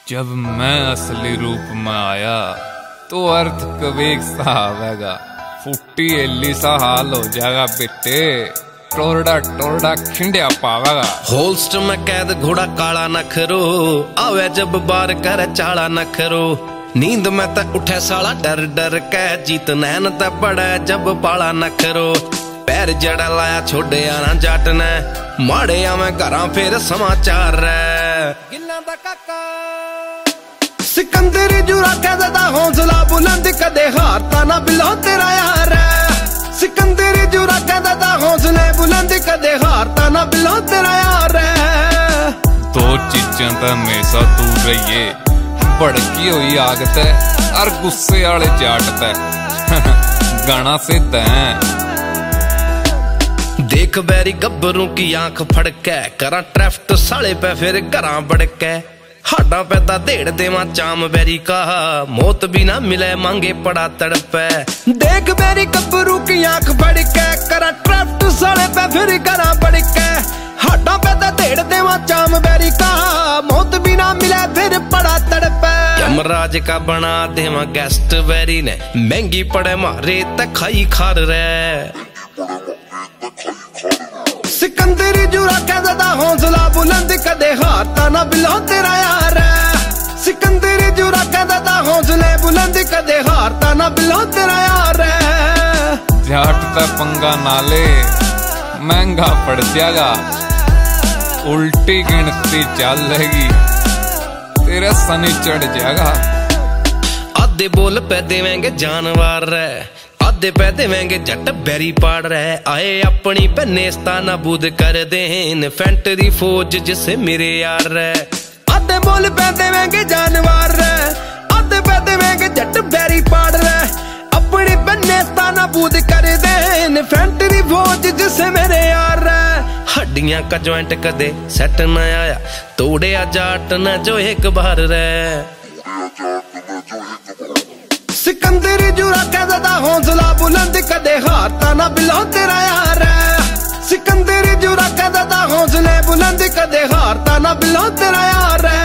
जब मैं असली रूप में आया तो अर्थ कवेक सा आवेगा, फुट्टी एली सा हाल हो जाएगा बेटे, टोरडा टोरडा खिंडिया पावेगा। होल्स्ट में कैद घोड़ा काला नखरो, आवे जब बार कर चाला नखरो। नींद में त उठे साला डर डर के, जीत नैन त पड़े जब पाला नखरो। पैर जड़ा लाया छोड़े आना जट ने, माड़े आवे घरां फिर समाचार गिल्लां दा काका। सिकंदरी जुरा कहदा हौसला बुलंद, कदे हारता ना बिलो तेरा यार। सिकंदरी जुरा कहदा हौसले बुलंद, कदे हारता ना बिलो तेरा यार। दो चीजां तां हमेशा दूर रहिए, भड़की हुई आग ते और गुस्से वाले जाट ते। गाना से दैन देख बैरी गब्बरू की आंख फड़कै, करा ट्रैफ्ट साले पे फिर घरां बड़कै। हाडा पैदा देड़ देवा चाम बैरी का, मौत भी ना मिले मांगे पड़ा तड़पै। देख बैरी गब्बरू की आंख फड़कै, करा ट्रैफ्ट साले पे फिर घरां बड़कै। हाडा पैदा देड़ देवा चाम बैरी का, मौत भी ना मिले फिर पड़ा तड़पै। यमराज का बना देवा गेस्ट बैरी ने, महंगी पड़े मारे त खाई खार रे। सिकंदरी जुरा कहदा हौसला बुलंद, कदे हारता ना बिलो तेरा यार। सिकंदरी जुरा कहदा हौसले बुलंद, कदे हारता ना बिलो तेरा यार। जाट ता पंगा नाले महंगा पड़ जाएगा, उल्टी गिनती चलेगी तेरे सनी चढ़ जाएगा। आधे बोल पे देवेंगे जानवर, आधे पै देवेंगे जट बैरी पाड़ रहे। आए अपनी नेस्ता नाबूद कर देन, फैंटरी फौज जिसे मेरे यार। आधे बोल पै देवेंगे जानवर, आधे पै देवेंगे जट बैरी पाड़ रहे। अपनी नेस्ता नाबूद कर देन, फैंटरी फौज जिसे मेरे यार। हड्डियां का ज्वाइंट कदे सेट न आया, तोड़िया जाट न जो एक बार रे। सिकंदरी जुरा कहदा हौसला बुलंद, कदे हारता ना बिलो तेरा यार। सिकंदरी जुरा कहदा हौसले बुलंद, कदे हारता ना बिलो तेरा यार।